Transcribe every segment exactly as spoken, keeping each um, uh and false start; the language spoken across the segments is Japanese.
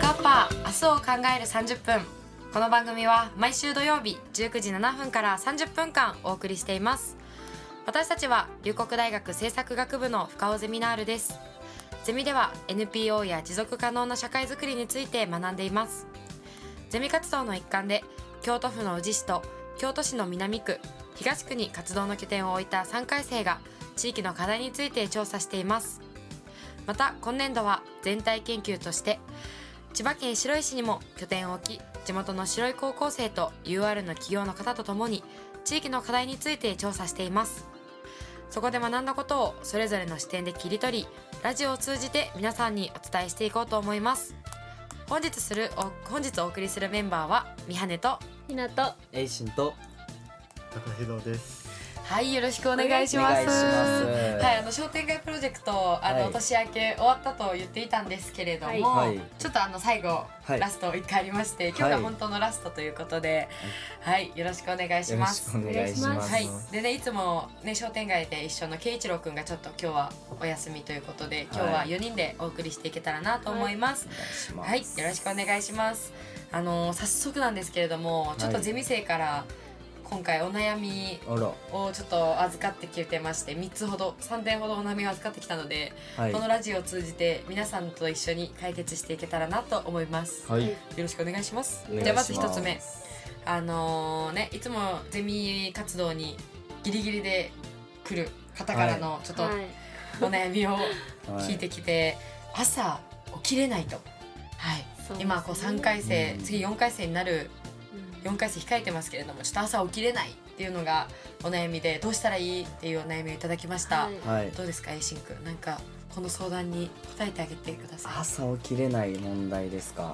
カッパ明日を考えるさんじゅっぷん。この番組は毎週土曜日じゅうくじななふんからさんじゅっぷんかんお送りしています。私たちは龍谷大学政策学部の深尾ゼミナールです。ゼミでは エヌピーオー や持続可能な社会づくりについて学んでいます。ゼミ活動の一環で京都府の宇治市と京都市の南区、東区に活動の拠点を置いたさんかい生が地域の課題について調査しています。また今年度は全体研究として千葉県白井市にも拠点を置き、地元の白井高校生と ユーアール の企業の方とともに地域の課題について調査しています。そこで学んだことをそれぞれの視点で切り取り、ラジオを通じて皆さんにお伝えしていこうと思います。本日するお本日お送りするメンバーはみはねとひなとえいしんと高弘です。 はい、よろしくお願いします。 お願いします。 はい、あの商店街プロジェクトあの、 はい、 年明け終わったと言っていたんですけれども、 はい、 ちょっとあの最後、 はい、 ラストいっかいありまして、今日が本当のラストということで、はい、はい、よろしくお願いします。 よろしくお願いします。 はい、でね、いつもね商店街で一緒の圭一郎くんがちょっと今日はお休みということで、今日はよにんでお送りしていけたらなと思います。はい、はい、よろしくお願いします。あの早速なんですけれども、ちょっとゼミ生から、はい、今回お悩みをちょっと預かってきてまして、みっつほどさんてんほどお悩みを預かってきたので、はい、このラジオを通じて皆さんと一緒に解決していけたらなと思います。はい、よろしくお願いします。じゃあまずひとつめ、あのー、ねいつもゼミ活動にギリギリで来る方からのちょっとお悩みを聞いてきて、はい、朝起きれないと、はい、今こうさんかい生、うん、次よんかい生になるよんかい生控えてますけれども、ちょっと朝起きれないっていうのがお悩みで、どうしたらいいっていうお悩みをいただきました。はい、どうですか、えいしんくん、なんかこの相談に答えてあげてください。 朝起きれない問題ですか。はい、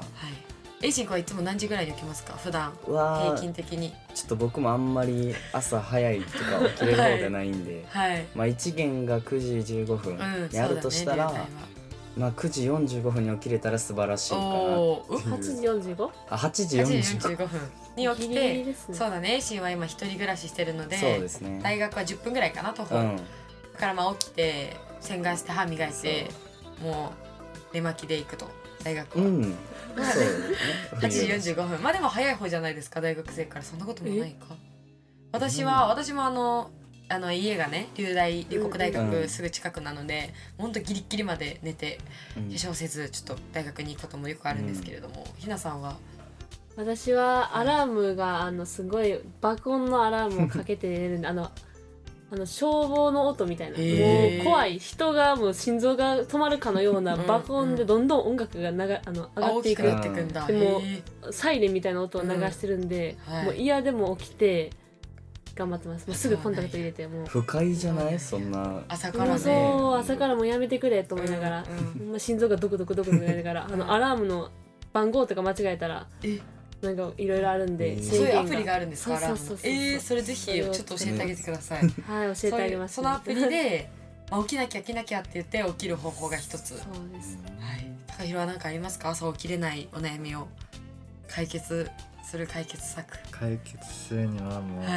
えいしんくんはいつも何時ぐらいに起きますか、普段平均的に。 ちょっと僕もあんまり朝早いとか起きれる方じゃないんで、はいはい、まあいち限がくじじゅうごふんにあるとしたら、うんまあ、くじよんじゅうごふんに起きれたら素晴らしいかな。 はちじよんじゅうご？ あ、はちじよんじゅうごふんに起きて、ね、そうだね、えいしんは今一人暮らししてるので、 そうですね、 大学はじゅっぷんぐらいかな徒歩、うん、だからまあ起きて洗顔して歯磨いてもう寝巻きで行くと大学は、うん、そうですねはちじよんじゅうごふん、まあでも早い方じゃないですか、大学生から。そんなこともないか。私は、うん、私もあのあの家がね龍大龍谷大学すぐ近くなので、うん、ほんとギリッギリまで寝て、うん、化粧せずちょっと大学に行くこともよくあるんですけれども、うん、ひなさんは。 私はアラームがあのすごい爆音のアラームをかけて寝るんであのあの消防の音みたいな、もう怖い、人がもう心臓が止まるかのような爆音でどんどん音楽がながあの上がっていく、 大きくなっていくんだ。 でもサイレンみたいな音を流してるんで、うんはい、もう嫌でも起きて頑張ってます。もうすぐコンタクト入れて、もう不快じゃない？そんな朝からね。 そう朝からもうやめてくれと思いながら、うんうん、心臓がドクドクドクドクなりながら、あのアラームの番号とか間違えたらなんかいろいろあるんで、 そういうアプリがあるんですか？そうそうそうそう。えー、それぜひちょっと教えてあげてください。はい、 教えてあげます。 そのアプリで起きなきゃ起きなきゃって言って起きる方法が一つ。そうですね。はい。高弘は何かありますか？朝起きれないお悩みを解決する解決策。 解決するにはもう。はい。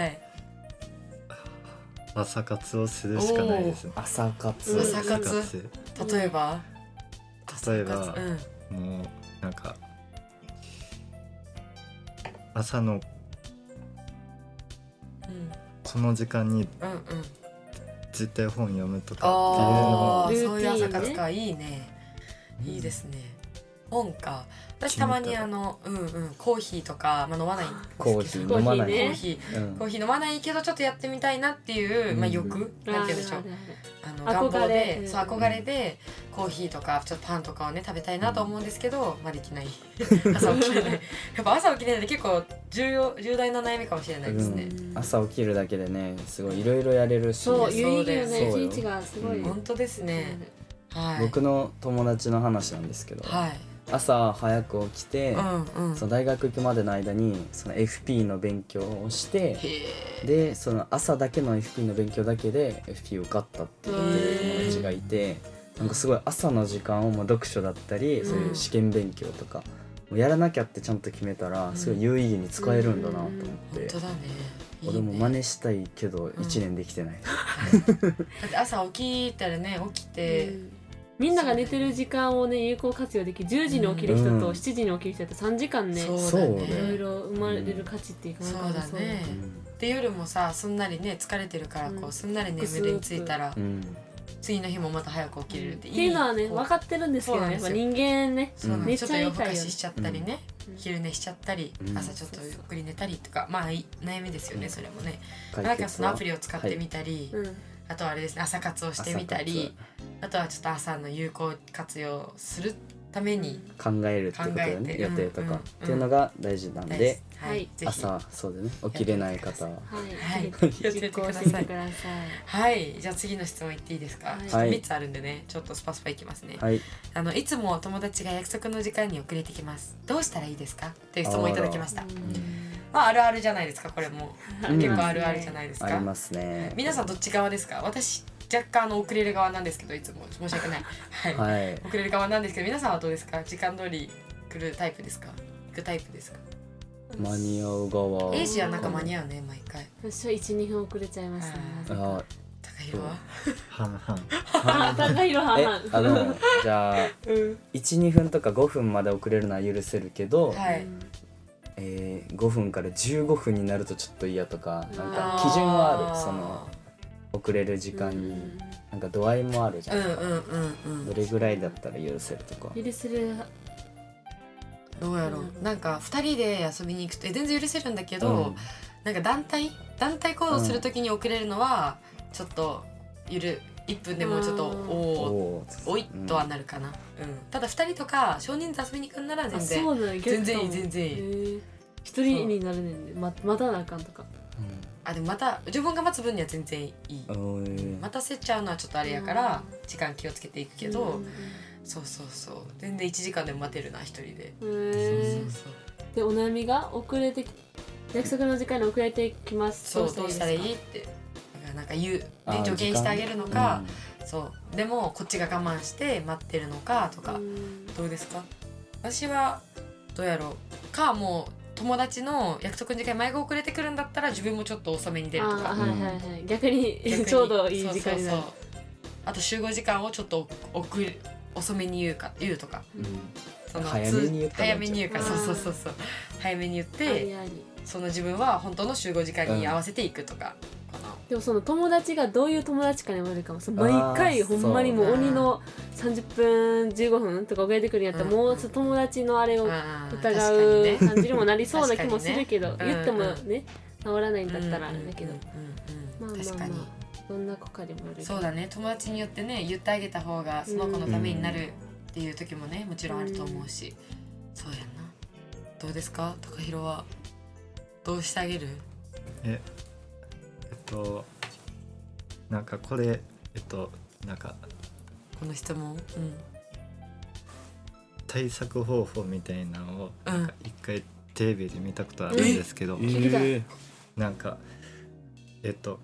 朝活をするしかないですね。 朝活。 朝活。例えば。 例えば、うん、もうなんか朝の、うん、この時間に絶対本読むとかっていうのを、そういう朝活か、いいね、いいですね。本か。私たまにあのうんうんコーヒーとか、まあ、飲まないんですけど、 コーヒー飲まない、 コーヒー、うん、コーヒー飲まないけどちょっとやってみたいなっていう、まあ、欲、うん、なんて言うんでしょう、あの願望で、そう憧れでコーヒーとかちょっとパンとかをね食べたいなと思うんですけど、まあできない。朝起きれない。やっぱ朝起きれないって結構重要重大な悩みかもしれないですね。 うん、朝起きるだけでねすごいいろいろやれるし、 そう有意義よね、一日がすごい、 うん、本当ですね。はい。 僕の友達の話なんですけど。はい。朝早く起きて、うんうん、その大学行くまでの間にその エフピー の勉強をして、でその朝だけの エフピー の勉強だけで エフピー 受かったっていう友達がいて、なんかすごい朝の時間をもう読書だったり、うん、そういう試験勉強とかもうやらなきゃってちゃんと決めたら、うん、すごい有意義に使えるんだなと思って、うん、 本当だね。いいね。 俺も真似したいけどいちねんできてない、 うん、だって朝起きたらね起きて、うんみんなが寝てる時間をね有効活用できるじゅうじに起きる人としちじに起きる人とさんじかんね、 そうだねいろいろ生まれる価値っていうか、 そうなんかだね、で夜もさすんなりね疲れてるからこうすんなり眠りについたら、うん、次の日もまた早く起きれるっていい、 っていうのはね分かってるんですけどね、やっぱ人間ね、 そうめっちゃ夜更かししちゃったりね、うん、昼寝しちゃったり、うん、朝ちょっとゆっくり寝たりとか、まあ悩みですよね、それもね。なんかそのアプリを使ってみたり、はい、あとはあれですね、朝活をしてみたり、あとはちょっと朝の有効活用するために考えるってことだよね、予定とか、うんうん、っていうのが大事なんで、 はい、 朝そうだね起きれない方ははい、気をつけてください。はい、じゃあ次の質問いっていいですか。はい、ちょっとみっつあるんでね、ちょっとスパスパいきますね。はい、あのいつも友達が約束の時間に遅れてきます。どうしたらいいですかっていう質問いただきました。まああるあるじゃないですか、これも結構あるあるじゃないですか。 ありますね。 皆さんどっち側ですか。私若干あの遅れる側なんですけど、いつも申し訳ない、はいはい、遅れる側なんですけど、皆さんはどうですか。時間通り来るタイプですか、行くタイプですか。 間に合う側。 エイジはなんか間に合うね、毎回。 私はいち、にふん遅れちゃいますね。 あ、高弘は半々。 あ、高弘半々。 あのじゃあ、うん、いち、にふんとかごふんまで遅れるのは許せるけど、はい、えー、ごふんからじゅうごふんになるとちょっと嫌とか、なんか基準はある。その遅れる時間になんか度合いもあるじゃん。どれぐらいだったら許せるとか。 許せる。 どうやろう、うん、なんかふたりで遊びに行くと全然許せるんだけど、うん、なんか団体団体行動するときに遅れるのはちょっとゆるいっぷんでもちょっと、うん、おおいとはなるかな、うん、ただふたりとか少人数遊びに行くんなら全然そうだ、ね、 全然いい全然いい。 ひとりになるねんで、ま待たなあかんとか、 あ、でもまた自分が待つ分には全然いい。待たせちゃうのはちょっとあれやから時間気をつけていくけど、うん、そうそうそう、全然いちじかんでも待てるな、一人で。そうそうそう。でお悩みが遅れて約束の時間に遅れてきます。 そう、どうしたらいいってなんか言う、ね、助言してあげるのか、うん、そうでもこっちが我慢して待ってるのかとか、うん、どうですか。私はどうやろうか、もう友達の約束の時間に前が遅れてくるんだったら自分もちょっと遅めに出るとか、 はいはいはい、逆にちょうどいい時間になる。そうそうそう、 あと集合時間をちょっと遅れ遅めに言うか言うとか、うん、 その早めに言ったら早めに言うか、そうそうそうそう、早めに言ってその自分は本当の集合時間に合わせていくとか、 うん、かな。でもその友達がどういう友達かにもよるかも。その毎回ほんまにもう鬼のさんじゅっぷんじゅうごふんとか遅れてくるんやったら、うん、もう友達のあれを疑う感じにもなりそうな気もするけど、ね、言ってもね治らないんだったらあれだけど、まあまあまあどんな子かにもよる。 そうだね、友達によってね言ってあげた方がその子のためになるっていう時もねもちろんあると思うし、うん、そうやんな。どうですか、高弘はどうしてあげる。 ええっとなんかこれえっとなんかこの質問、うん、 対策方法みたいなのをなんか一回テレビで見たことあるんですけど、 えー、 なんかえっと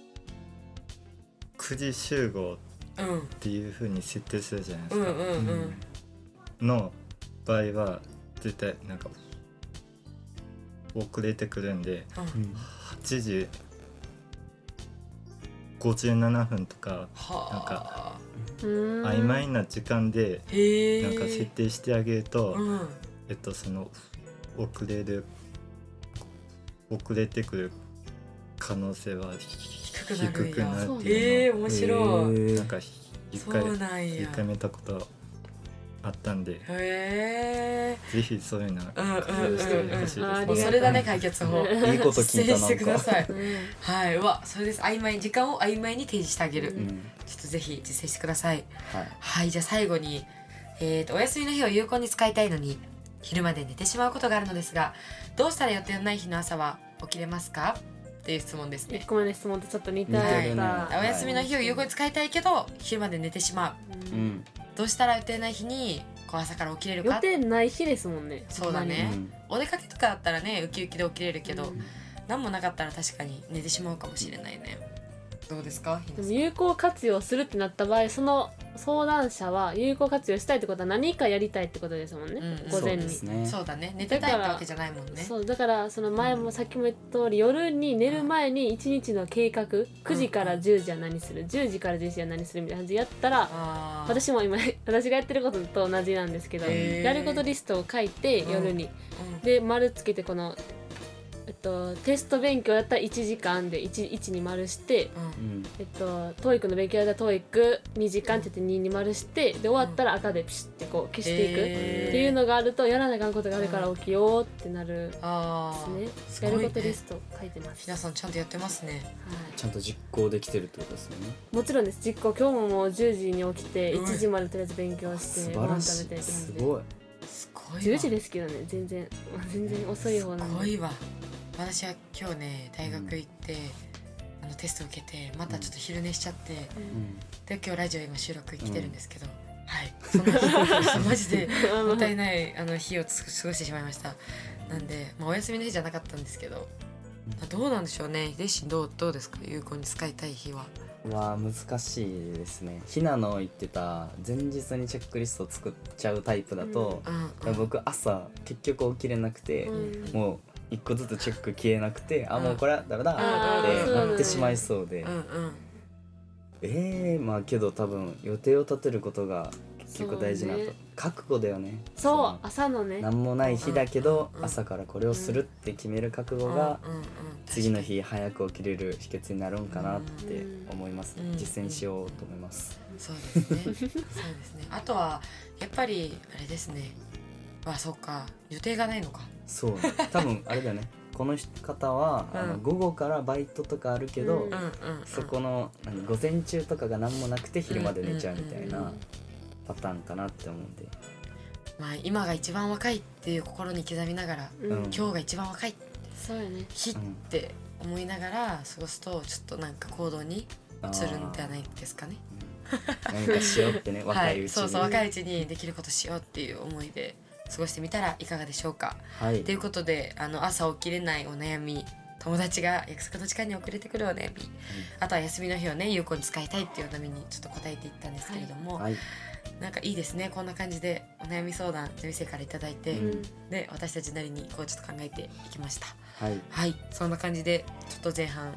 くじ集合っていう風に設定するじゃないですか、うんうんうんうん、の場合は絶対なんか遅れてくるんで、うん、はちじごじゅうななふんとかなんか曖昧な時間でなんか設定してあげると、うん、えっとその遅れる遅れてくる可能性は低くなるっていうのを、 えー、面白い。 なんか一回一回見たことあったんで、 へー、 ぜひそういうの活用してほしいです、 うんうんうん、それだね解決法。 いいこと聞いた。 してください。はい、うわ、それです。曖昧時間を曖昧に提示してあげる、うん、ちょっとぜひ実践してください。はい、はい、じゃあ最後に、えーと、お休みの日を有効に使いたいのに昼まで寝てしまうことがあるのですが、どうしたら予定のない日の朝は起きれますかっていう質問ですね。 いっこめの質問とちょっと似た、 はい、お休みの日を有効に使いたいけど昼まで寝てしまう、うん、どうしたら予定ない日にこう朝から起きれるか。 予定ない日ですもんね。 そうだね、うん、お出かけとかだったらねウキウキで起きれるけど、うん、何もなかったら確かに寝てしまうかもしれないね。どうですか。 でも有効活用するってなった場合、その相談者は有効活用したいってことは何かやりたいってことですもんね、うん、午前に。 そうですね。 そうだね、寝てたいってわけじゃないもんね。 そうだからその前もさっきも言った通り、夜に寝る前にいちにちの計画、くじからじゅうじは何する、じゅうじからじゅういちじは何するみたいな感じでやったら、私も今私がやってることと同じなんですけど、やることリストを書いて夜に、で丸つけて、このえっと、テスト勉強やったらいちじかんで 1, 1に丸して、うん、えっと、トーイックの勉強やったらトーイックにじかんって言ってにに丸してで終わったら赤でピシッてこう消していくっていうのがあると、やらなあかんことがあるから起きようってなるですね。あす、ね、やることリスト書いてます。 皆さんちゃんとやってますね、はい、 ちゃんと実行できてるってことですよね。 もちろんです。実行今日ももうじゅうじに起きていちじまでとりあえず勉強してご飯食べてって感じで、すごいすごいじゅうじですけどね、全然全然遅い方なんで。 すごいわ。私は今日ね大学行って、うん、あのテスト受けてまたちょっと昼寝しちゃって、うん、で今日ラジオ今収録来てるんですけど、うん、はいそんなマジでもったいないあの日を過ごしてしまいました。なんで、まあ、お休みの日じゃなかったんですけど、うん、どうなんでしょうね。レッシンどうどうですか、有効に使いたい日は。 は難しいですね。ひなの言ってた前日にチェックリスト作っちゃうタイプだと、うんうん、僕朝結局起きれなくて、うん、もう一個ずつチェック消えなくて、うん、あもうこれはダメだってなってしまいそうで、うんうん、えーまあけど多分予定を立てることが結構大事なと、ね、覚悟だよね。 そう朝のね何もない日だけど、うんうん、朝からこれをするって決める覚悟が、うんうんうん、次の日早く起きれる秘訣になるんかなって思いますね、うんうん、実践しようと思います、 うん、そうですねそうですね。あとはやっぱりあれですね、あそうか予定がないのか。 そう多分あれだよねこの方は、うん、あの午後からバイトとかあるけど、うん、そこの何午前中とかが何もなくて昼まで寝ちゃうみたいなパターンかなって思うんで、 まあ、今が一番若いっていう心に刻みながら、うん、今日が一番若い日って思いながら過ごすとちょっとなんか行動に移るんではないですかね。 何かしようってね若いうちに、はい、そうそう若いうちにできることしようっていう思いで過ごしてみたらいかがでしょうか。 はい、 ということであの朝起きれないお悩み、友達が約束の時間に遅れてくるお悩み、うん、あとは休みの日をね有効に使いたいっていうお悩みにちょっと答えていったんですけれども、はい、なんかいいですねこんな感じでお悩み相談ゼミ生からいただいて、うん、で私たちなりにこうちょっと考えていきました。 はい、 はい、そんな感じでちょっと前半、はい、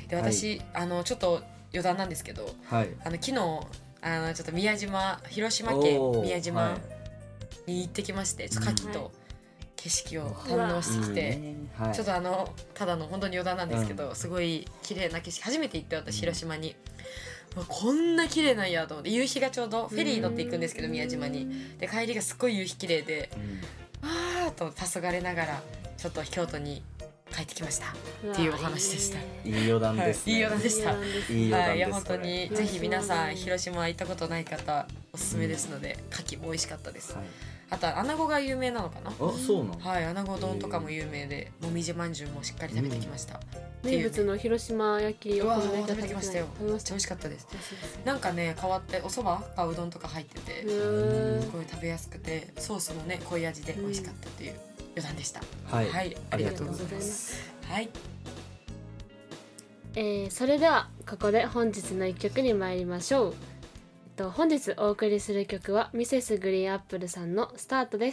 で私、はい、あのちょっと余談なんですけど、はい、あの昨日あのちょっと宮島広島県宮島に行ってきまして、ちょっと牡蠣と景色を堪能してきて、うんはい、ちょっとあのただの本当に余談なんですけど、うん、すごい綺麗な景色、初めて行って私広島に、うん、こんな綺麗なんやと思って、夕日がちょうどフェリー乗っていくんですけど宮島に、で帰りがすっごい夕日綺麗で、うん、あーと黄昏ながらちょっと京都に帰ってきましたっていうお話でした。 いい余談ですね。 はい、いい余談でした。いい余談です。 はい、いや本当にぜひ皆さん広島行ったことない方おすすめですので、牡蠣も美味しかったです。はい、あとは穴子が有名なのかな。 あ、そうなの。 はい、穴子丼とかも有名で、もみじまんじゅうもしっかり食べてきました。 うん、名物の広島焼きを食べてきましたよ。めっちゃ美味しかったです。なんかね変わってお蕎麦かうどんとか入ってて、すごい食べやすくてソースもね濃い味で美味しかったという余談でした。 はい、はい、ありがとうございます。 はい、 えー、それではここで本日のいっきょくに参りましょう。えっと、本日お送りする曲はミセスグリーンアップルさんのスタートです。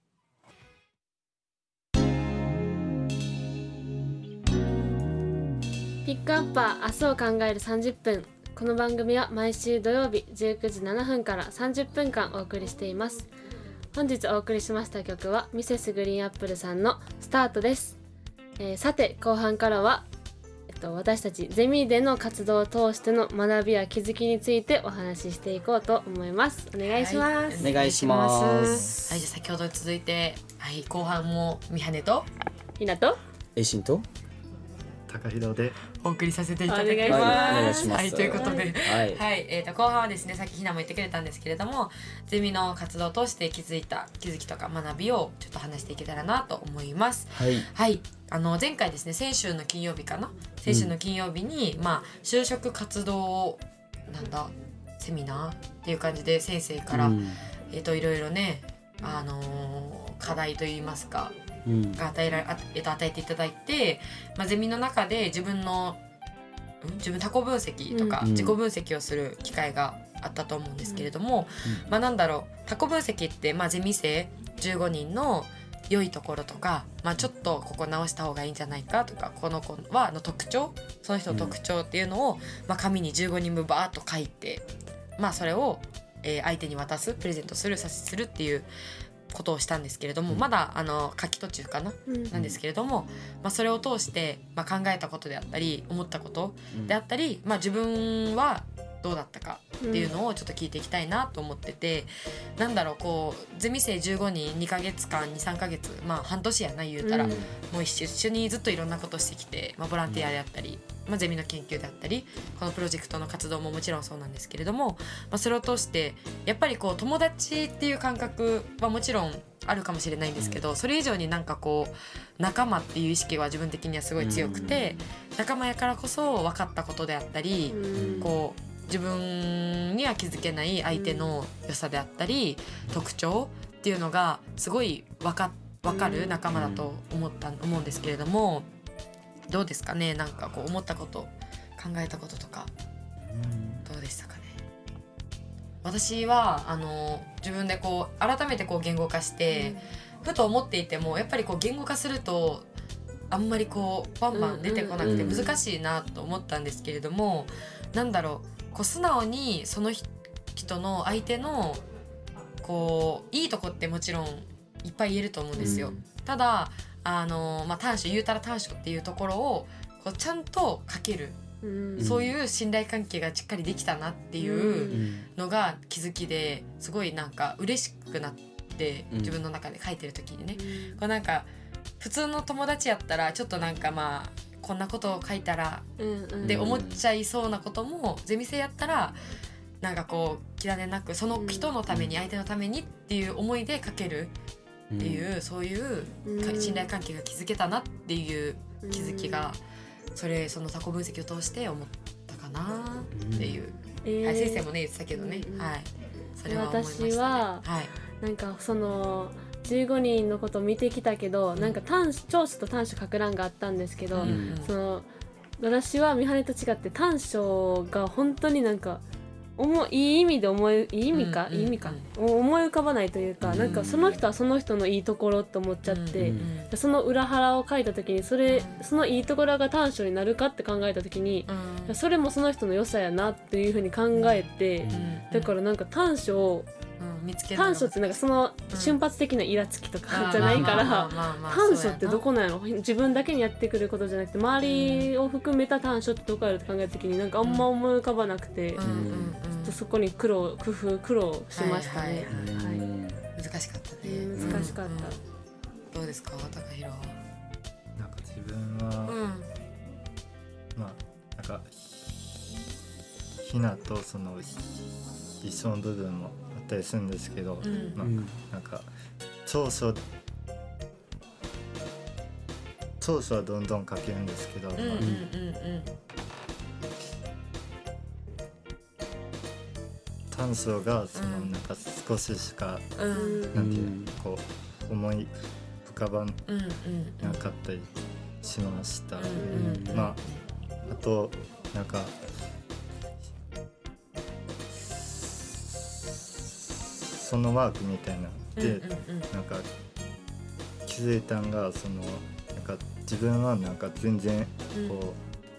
ピックアッパー明日を考えるさんじゅっぷん。この番組は毎週土曜日じゅうくじななふんからさんじゅっぷんかんお送りしています。本日お送りしました曲はミセスグリーンアップルさんのスタートです。えー、さて後半からは、えっと、私たちゼミでの活動を通しての学びや気づきについてお話ししていこうと思います。お願いします。 はい、お願いします。 はい、じゃあ先ほど続いて、はい、後半もみはねとひなとえいしんと高弘でお送りさせていただきます。はい、はい、ということで、はい、はい、えー、と後半はですね、さっきひなも言ってくれたんですけれども、ゼミの活動を通して気づいた気づきとか学びをちょっと話していけたらなと思います。 はい、 はい、あの前回ですね、先週の金曜日かな、先週の金曜日に、うん、まあ就職活動なんだセミナーっていう感じで先生から、うん、えー、といろいろね、あのー、課題といいますか。うん、が与えられ、えっと、与えていただいて、まあ、ゼミの中で自分の、うん、自分他己分析とか、うん、自己分析をする機会があったと思うんですけれども、うん、まあなんだろう他己分析って、まあ、ゼミ生じゅうごにんの良いところとか、まあ、ちょっとここ直した方がいいんじゃないかとかこの子はの特徴その人の特徴っていうのを、まあ、紙にじゅうごにんぶんバーッと書いて、まあ、それを、えー、相手に渡すプレゼントする差しするっていうことをしたんですけれども、まだあの書き途中かな、うん、なんですけれども、まあ、それを通して、まあ、考えたことであったり思ったことであったり、まあ、自分はどうだったかっていうのをちょっと聞いていきたいなと思ってて、うん、なんだろうこうゼミ生じゅうごにんにかげつかん にさんかげつまあ半年やな言うたら、うん、もう一緒にずっといろんなことしてきて、まあ、ボランティアであったり、まあ、ゼミの研究であったりこのプロジェクトの活動ももちろんそうなんですけれども、まあ、それを通してやっぱりこう友達っていう感覚はもちろんあるかもしれないんですけど、それ以上になんかこう仲間っていう意識は自分的にはすごい強くて、仲間やからこそ分かったことであったり、こう自分には気づけない相手の良さであったり特徴っていうのがすごい分か、分かる仲間だと思った思うんですけれども、どうですかね、なんかこう思ったこと考えたこととかどうでしたかね。私はあの自分でこう改めてこう言語化して、うん、ふと思っていてもやっぱりこう言語化するとあんまりこうバンバン出てこなくて難しいなと思ったんですけれども、なんだろうこう素直にその人の相手のこういいとこってもちろんいっぱい言えると思うんですよ、うん、ただあの、まあ、短所言うたら短所っていうところをこうちゃんと書ける、うん、そういう信頼関係がしっかりできたなっていうのが気づきですごいなんか嬉しくなって、自分の中で書いてる時にね、うん、こうなんか普通の友達やったらちょっとなんかまあこんなことを書いたらって思っちゃいそうなことも、ゼミ生やったらなんかこう気兼ねなくその人のために相手のためにっていう思いで書けるっていう、そういう信頼関係が築けたなっていう気づきがそれその他己分析を通して思ったかなっていう、えーはい、先生もね言ってたけどね、はい、それは思いましたね。 私は、はい、なんかそのじゅうごにんのことを見てきたけど、なんか短長所と短所書く欄があったんですけど、うん、その私はミハネと違って短所が本当になんか思いい意味で思いいい意味か、うん、いい意味か、うん、思い浮かばないというか、うん、なんかその人はその人のいいところって思っちゃって、うん、その裏腹を書いた時にそれそのいいところが短所になるかって考えた時に、うん、それもその人の良さやなっていうふうに考えて、うん、だからなんか短所をうん、見つける短所ってなんかその瞬発的なイラつきとかじゃないから短所ってどこなんやろ、自分だけにやってくることじゃなくて周りを含めた短所ってどこやろって考えた時になんかあんま思い浮かばなくて、うん、ちょっとそこに苦労工夫苦労しましたね。 難しかったね。 難しかった、うんうん、 どうですか高弘は。 なんか自分は、うん、まあなんかひなとその一緒の部分もあったりするんですけど、うん、まあ、なんか長所長所はどんどん書けるんですけど、うんうんうんうん、短所がそのなんか少ししか、うん、なんていうこう思い浮かばなかったりしました、うんうんうん、まああとなんかそのワークみたいなので、うんうんうん、なんか気づいたんがそのなんか自分はなんか全然こう、うん、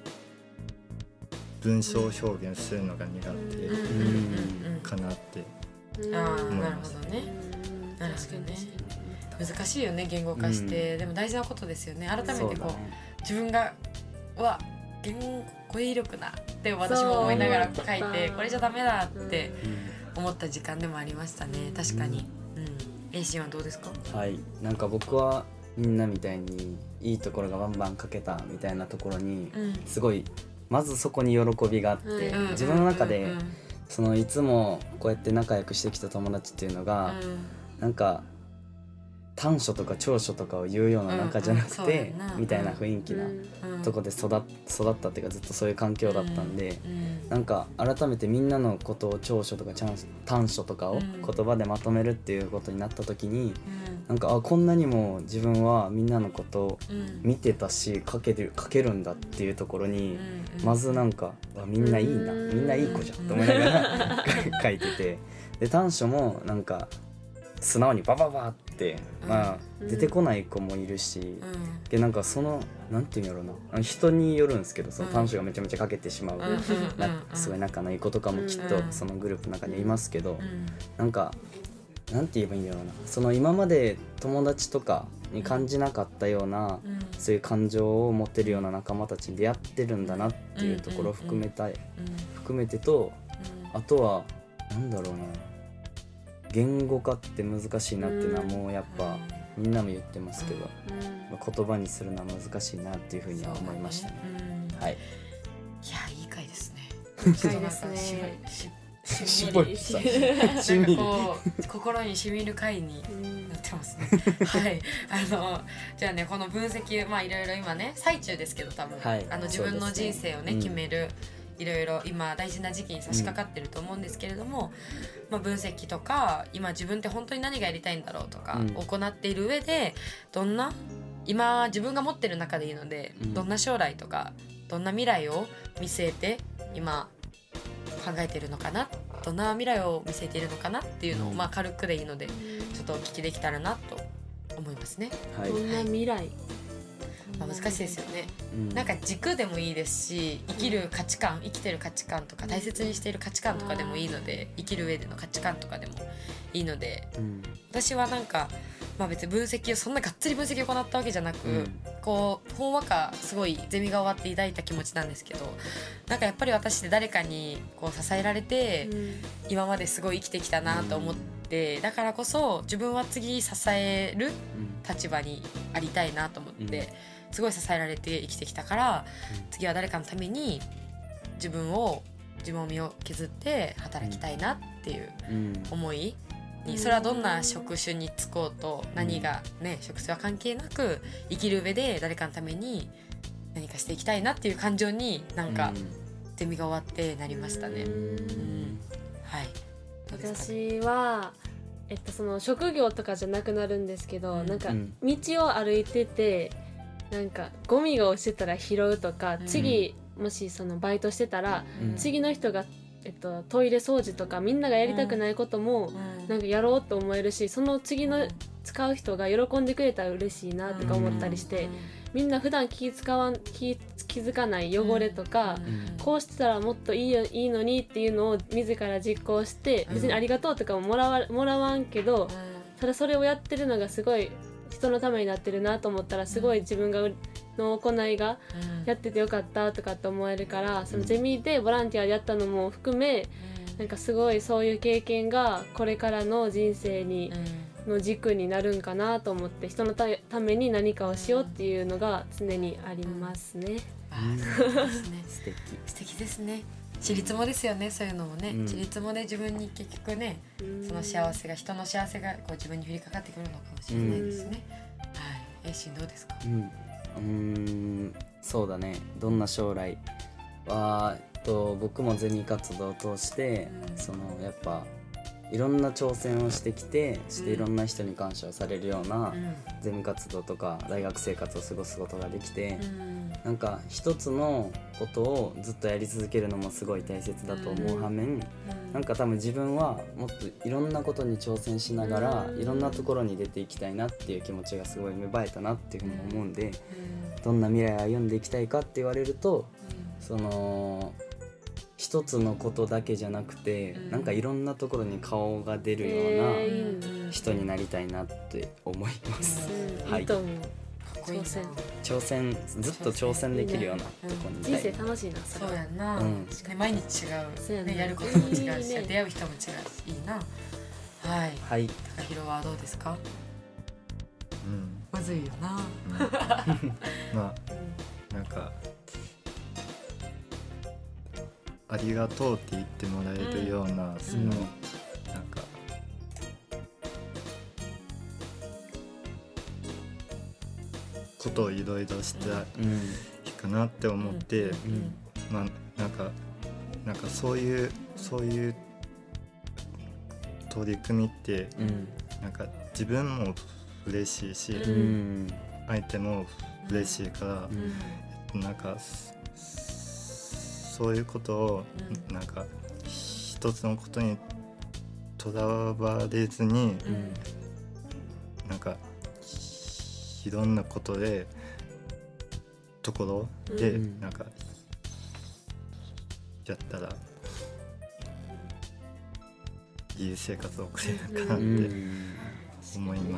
文章表現するのが苦手かなって思いました。 あー、なるほどね。なるほどね。難しいよね言語化して、うん、でも大事なことですよね。改めてこう、う、ね、自分がは言語彙力なって私も思いながら書いてこれじゃダメだって思った時間でもありましたね。確かに。うん。Aシーンはどうですか？ はい、なんか僕はみんなみたいにいいところがバンバン書けたみたいなところに、うん、すごいまずそこに喜びがあって、うん、自分の中で、うん、そのいつもこうやって仲良くしてきた友達っていうのが、うん、なんか短所とか長所とかを言うような仲じゃなくて、うんうん、みたいな雰囲気なとこで育っ、育ったっていうかずっとそういう環境だったんで、うんうん、なんか改めてみんなのことを長所とか短所とかを言葉でまとめるっていうことになった時に、うん、なんかあこんなにも自分はみんなのことを見てたし書ける、書けるんだっていうところに、うんうん、まずなんかみんないいな、みんないい子じゃんと思いながら書いてて、で短所もなんか素直にバババって、まあ、出てこない子もいるし、うん、でなんかそのなんていうんやろうな、人によるんですけど、その短所がめちゃめちゃかけてしまう、うん、すごい仲のいい子とかもきっとそのグループの中にいますけど、うん、なんかなんて言えばいいんだろうな、その今まで友達とかに感じなかったような、うん、そういう感情を持ってるような仲間たちに出会ってるんだなっていうところを含めたい、含めてと、あとはなんだろうな、言語化って難しいなっていうのはもうやっぱみんなも言ってますけど、うん、言葉にするのは難しいなっていうふうには思いましたね。うん、はい。いやいい回ですね。 いい回ですね。 しみりしみりこう心にしみる回になってますね。はい。あのじゃあね、この分析、まあいろいろ今ね最中ですけど多分、はい、あの自分の人生をね、ね、決める。いろいろ今大事な時期に差し掛かってると思うんですけれども、うん、まあ、分析とか今自分って本当に何がやりたいんだろうとか、うん、行っている上でどんな今自分が持ってる中でいいので、うん、どんな将来とかどんな未来を見据えて今考えているのかな、どんな未来を見据えているのかなっていうのを、まあ、軽くでいいのでちょっとお聞きできたらなと思いますね。 はい、どんな未来、 まあ、難しいですよね、うん、なんか軸でもいいですし、生きる価値観、生きてる価値観とか大切にしている価値観とかでもいいので、生きる上での価値観とかでもいいので、うん、私はなんか、まあ、別に分析をそんながっつり分析を行ったわけじゃなく、うん、こうほんわかすごいゼミが終わって抱いた気持ちなんですけど、なんかやっぱり私って誰かにこう支えられて、うん、今まですごい生きてきたなと思って、だからこそ自分は次支える立場にありたいなと思って、うんすごい支えられて生きてきたから、うん、次は誰かのために自分を自分を身を削って働きたいなっていう思いに、うん、それはどんな職種に就こうと何がね、職種は関係なく生きる上で誰かのために何かしていきたいなっていう感情になんか、うん、ゼミが終わってなりましたね。うん、はい。 私はえっとその職業とかじゃなくなるんですけど、うん、なんか道を歩いてて。なんかゴミが落ちてたら拾うとか、うん、次もしそのバイトしてたら、うん、次の人が、えっと、トイレ掃除とかみんながやりたくないことも、うん、なんかやろうと思えるし、その次の使う人が喜んでくれたら嬉しいなとか思ったりして、うん、みんな普段気使わん 気, 気づかない汚れとか、うん、こうしてたらもっといいよいいのにっていうのを自ら実行して、別にありがとうとかももらわ、もらわんけど、ただそれをやってるのがすごい人のためになってるなと思ったら、すごい自分がの行いがやっててよかったとかって思えるから、そのゼミでボランティアでやったのも含め、なんかすごいそういう経験がこれからの人生にの軸になるんかなと思って、人の た, ために何かをしようっていうのが常にありますね。 あそうですね素敵素敵ですね。ちりつもですよね、そういうのもね、うん、ちりつもで自分に結局ね、うん、その幸せが人の幸せがこう自分に降りかかってくるのかもしれないですね、うん、はい。えしんどうですか？うん、 うーんそうだね、どんな将来はと僕もゼミ活動を通して、うん、そのやっぱいろんな挑戦をしてきてしていろんな人に感謝をされるようなゼミ活動とか大学生活を過ごすことができて、うん、なんか一つのことをずっとやり続けるのもすごい大切だと思う反面、うん、なんか多分自分はもっといろんなことに挑戦しながら、うん、いろんなところに出ていきたいなっていう気持ちがすごい芽生えたなっていうふうに思うんで、うん、どんな未来を歩んでいきたいかって言われると、うん、その一つのことだけじゃなくて、うん、なんかいろんなところに顔が出るような人になりたいなって思います、 うん、はい、いいと思う。挑戦挑戦ずっと挑戦できるようなとこにいたい、 うん、人生楽しいなそそうやんな、うん、毎日違う、ね、やることも違うし、いい、ね、出会う人も違うしいいな。はい、はい、高弘はどうですか？うん、むずいよな、うん、まあなんかありがとうって言ってもらえるような、うん、その、うん、なんかことをいろいろしていいかなって思って、まあなんかなんかそういうそういう取り組みって、なんか自分も嬉しいし、相手も嬉しいから、なんかそういうことをなんか一つのことにとらわれずに、なんかいろんなことでところでなんかやったらいい生活を送れるかなって思います。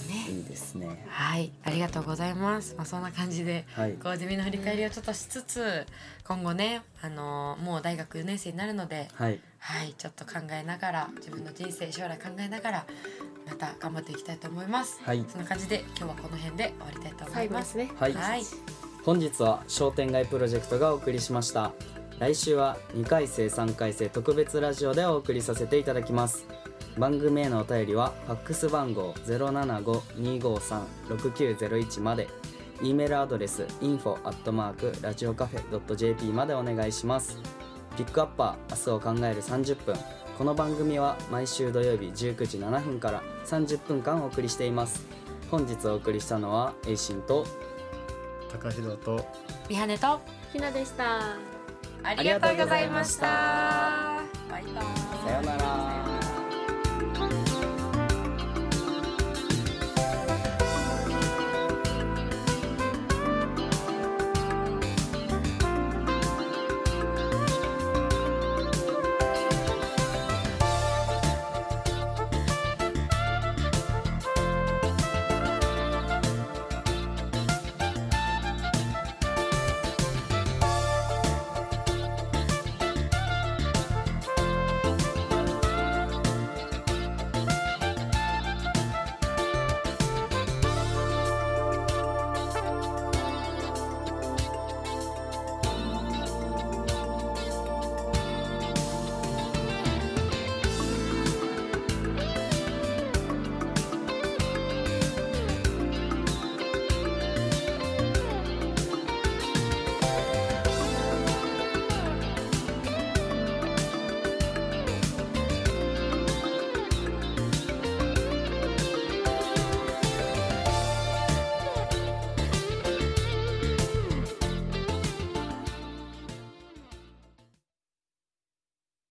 いいね。 いいですね。 はい、ありがとうございます。まあそんな感じで、はい、こうゼミの振り返りをちょっとしつつ、今後ね、あのー、もう大学よねん生になるので、はい、はい、ちょっと考えながら自分の人生将来考えながらまた頑張っていきたいと思います。はい、そんな感じで今日はこの辺で終わりたいと思います。 ね、 はい、はい、本日は商店街プロジェクトがお送りしました。来週はにかい生さんかい生特別ラジオでお送りさせていただきます。番組へのお便りはファックス番号 ゼロななご にごさん ろくきゅうゼロいち まで、 E メールアドレス インフォ アットマーク ラジオカフェ ドット ジェーピー までお願いします。ピックアッパー明日を考えるさんじゅっぷん、この番組は毎週土曜日じゅうくじななふんからさんじゅっぷんかんお送りしています。本日お送りしたのはエイシンと高弘と美羽とひなでした。 ありがとうございました。バイバイ。 さようなら。